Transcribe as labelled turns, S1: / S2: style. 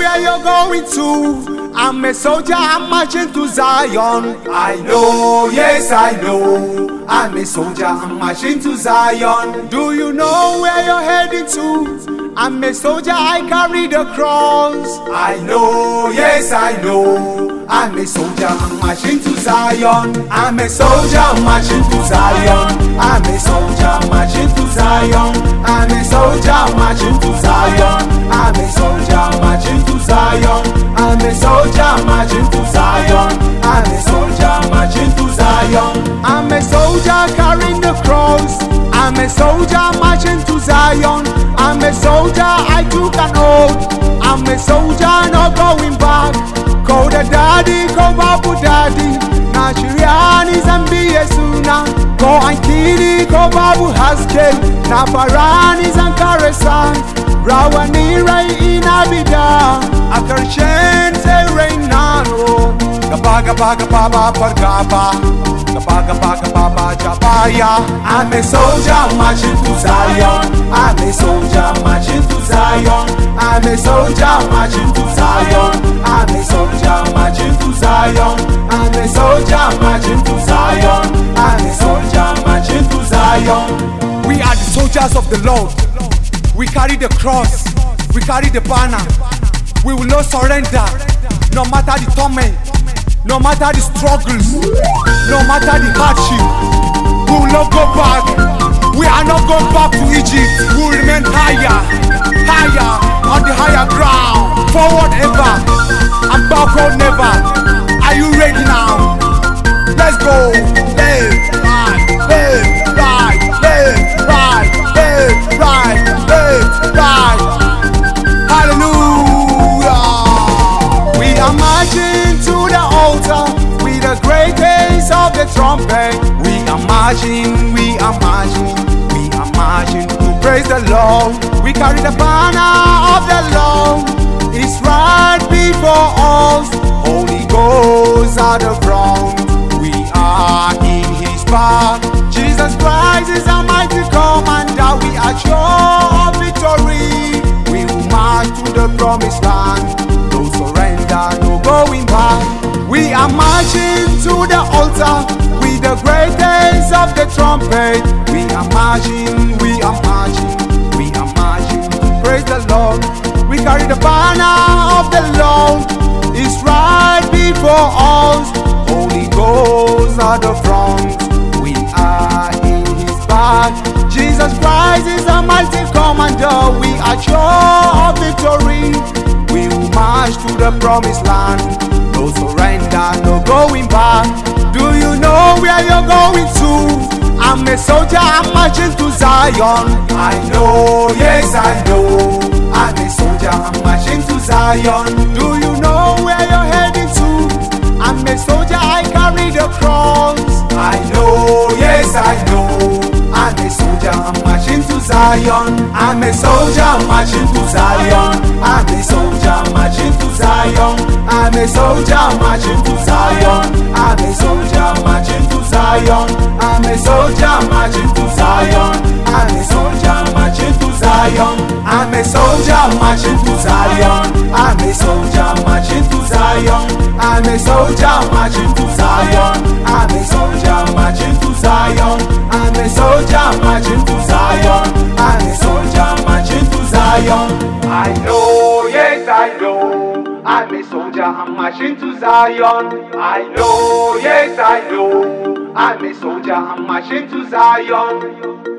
S1: where you're going to. I'm a soldier, I'm marching to Zion. I know, yes I know. I'm a soldier, I'm marching to Zion. Do you know where you're heading to? I'm a soldier, I carry the cross. I know, yes I know. I'm a soldier, I'm marching to Zion. I'm a soldier, I'm marching to Zion. I'm a soldier, marching to Zion. I'm a soldier, marching to Zion. I'm a soldier, marching to Zion. I'm a soldier, marching to Zion. I'm a soldier, marching to Zion. I'm a soldier carrying the cross. I'm a soldier marching to Zion. I'm a soldier, I took an oath. I'm a soldier, not going back. Call the daddy, call babu daddy. Nashiriani Zambi Yesuna. Go and kiri, call babu haske. Nafarani Zankaresa. Rawani Ray in Abida. Akarshen se Reynano. Gabaga baga baba pargaba. Gabaga baga baba jabaya. I'm a soldier marching to Zion. I'm a soldier marching to Zion. I'm a soldier marching to Zion. I'm a soldier marching to Zion. I'm a soldier marching to Zion. I'm a soldier marching to Zion. We are the soldiers of the Lord. We carry the cross. We carry the banner. We will not surrender, no matter the torment, no matter the struggles, no matter the hardship. We will not go back. We are not going back to Egypt. We will remain higher, higher, on the higher ground. Forward ever, and backward never. Are you ready now? Let's go. Left, right, left, right, left, right, left, right, left, right. Hallelujah. We are marching to the altar with the great days of the trumpet. We are marching, we are marching, we are marching to praise the Lord. We carry the banner of the Lord. It's right before us. Holy Ghost at the front. We are in His path. Jesus Christ is our mighty commander. We are sure of victory. We will march to the promised land. No surrender, no going back. We are marching to the altar with the great days of the trumpet. We are marching, we are marching, we are marching to praise the Lord. We carry the banner of the Lord. It's right before us. Holy Ghost at the front. We are in His back. Jesus Christ is a mighty commander. We are sure of victory. We will march to the promised land. No surrender, no going back. Do you know where you're going to? I'm a soldier, I'm marching to Zion. I know, yes I know. I'm a soldier, I'm marching to Zion. Do you know where you're heading to? I'm a soldier, I carry the cross. I know, yes I know. I'm a soldier, I'm marching to Zion. I'm a soldier, I'm marching to Zion. I'm a soldier, I'm marching to Zion. I'm a soldier, I'm marching to Zion. I'm a soldier, I'm marching to Zion. I'm a soldier, I'm marching to Zion. I'm a soldier, I'm marching to Zion. I'm a soldier, I'm marching to Zion. I'm a soldier, I'm marching to Zion. I'm a soldier, I'm marching to Zion. I'm a soldier, I'm marching to Zion. I'm a soldier, marching to Zion. I'm a soldier, marching to Zion. I know, yes I know. I'm a soldier, I'm marching to Zion. I know, yes I know. I'm a soldier, I'm marching to Zion.